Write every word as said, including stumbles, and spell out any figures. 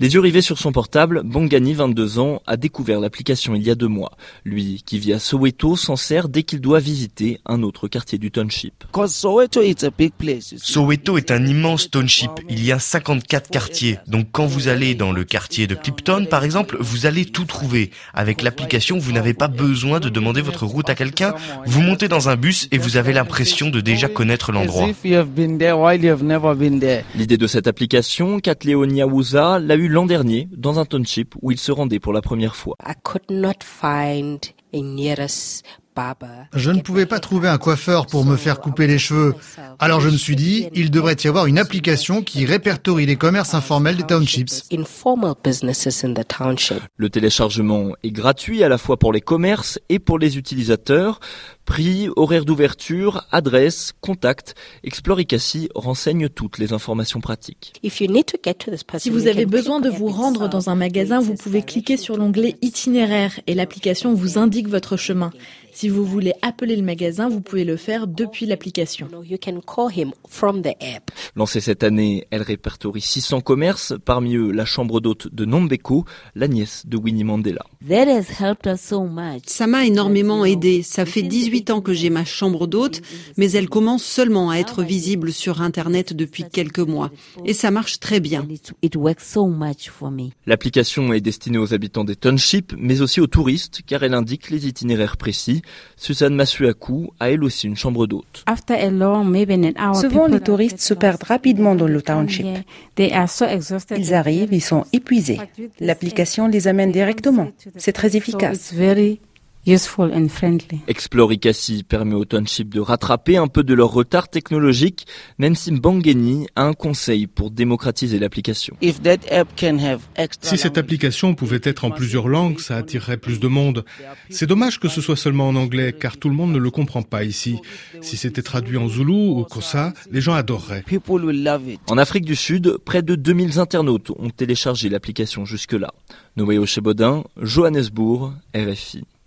Les yeux rivés sur son portable, Bongani, vingt-deux ans, a découvert l'application il y a deux mois. Lui, qui vit à Soweto, s'en sert dès qu'il doit visiter un autre quartier du township. Soweto est un immense township. Il y a cinquante-quatre quartiers. Donc quand vous allez dans le quartier de Clipton, par exemple, vous allez tout trouver. Avec l'application, vous n'avez pas besoin de demander votre route à quelqu'un. Vous montez dans un bus et vous avez l'impression de déjà connaître l'endroit. L'idée de cette application, Katleo Nyawuza l'a eue l'an dernier dans un township où il se rendait pour la première fois. Je ne pouvais pas trouver un coiffeur pour me faire couper les cheveux. Alors je me suis dit, il devrait y avoir une application qui répertorie les commerces informels des townships. Le téléchargement est gratuit à la fois pour les commerces et pour les utilisateurs. Prix, horaire d'ouverture, adresse, contact. Exploricassi renseigne toutes les informations pratiques. Si vous avez besoin de vous rendre dans un magasin, vous pouvez cliquer sur l'onglet itinéraire et l'application vous indique votre chemin. Si vous voulez appeler le magasin, vous pouvez le faire depuis l'application. Lancée cette année, elle répertorie six cents commerces, parmi eux la chambre d'hôte de Nombeko, la nièce de Winnie Mandela. Ça m'a énormément aidé. Ça fait dix-huit ans que j'ai ma chambre d'hôte, mais elle commence seulement à être visible sur Internet depuis quelques mois. Et ça marche très bien. L'application est destinée aux habitants des townships, mais aussi aux touristes, car elle indique les itinéraires précis. Suzanne Masuaku a elle aussi une chambre d'hôte. Souvent, les touristes se perdent rapidement dans le township. Ils arrivent, ils sont épuisés. L'application les amène directement. C'est très efficace. Exploricassi permet aux townships de rattraper un peu de leur retard technologique, même si Bongani a un conseil pour démocratiser l'application. Si cette application pouvait être en plusieurs langues, ça attirerait plus de monde. C'est dommage que ce soit seulement en anglais, car tout le monde ne le comprend pas ici. Si c'était traduit en zoulou ou kosa, les gens adoreraient. En Afrique du Sud, près de deux mille internautes ont téléchargé l'application jusque-là. Noé Ochebodin, Johannesburg, R F I.